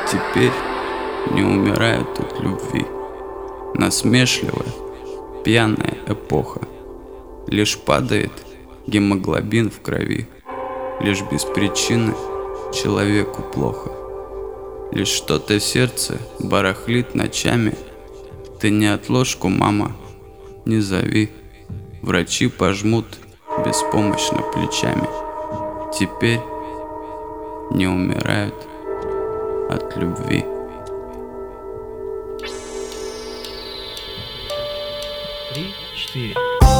теперь не умирают от любви. Насмешливая, пьяная эпоха. Лишь падает гемоглобин в крови. Лишь без причины человеку плохо. Лишь что-то в сердце барахлит ночами. Ты не отложку, мама, не зови. Врачи пожмут беспомощно плечами. Теперь не умирают от любви. Три, четыре.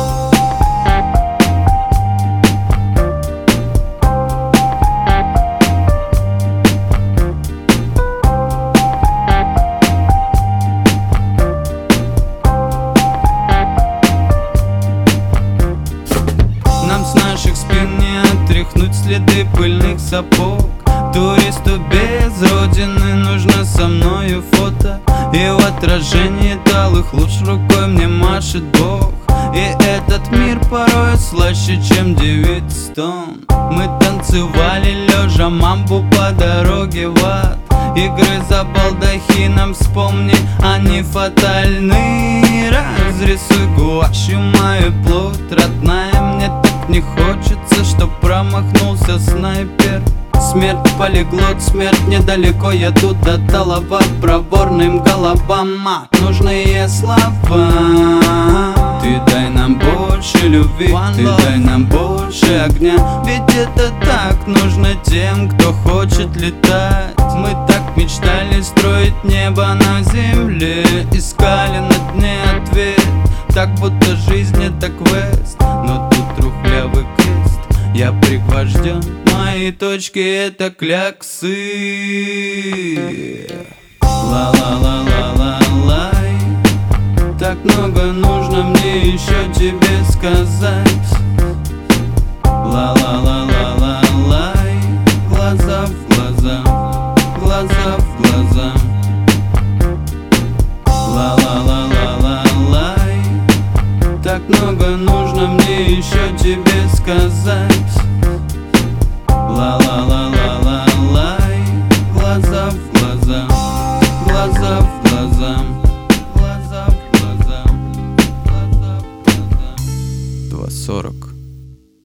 Нам с наших спин не отряхнуть следы пыльных сапог. Туристу без родины нужно со мною фото. И в отражении талых луч рукой мне машет Бог. И этот мир порой слаще, чем 9 стон. Мы танцевали лежа мамбу по дороге в ад. Игры за балдахином, вспомни, они фатальны. Разрисуй гуашью мою плоть, родная. Мне так не хочется, чтоб промахнулся снайпер. Смерть полиглот, смерть недалеко. Я тут до талова проворным головам. Нужные слова. Ты дай нам больше любви, ты дай нам больше огня. Ведь это так нужно тем, кто хочет летать. Мы так мечтали строить небо на земле. Искали на дне ответ, так будто жизнь это квест. Но тут трухлявый крест, я пригвожден. Мои точки это кляксы. Ла-ла-ла-ла-ла-лай. Так много нужно мне еще тебе сказать. Ла-ла-ла-ла-ла-лай. Глаза в глаза, глаза в глаза. Ла-ла-ла-ла-ла-лай. Так много нужно мне еще тебе сказать. Ла-ла-ла-ла-ла-лай. Глаза в глаза, глаза в глаза.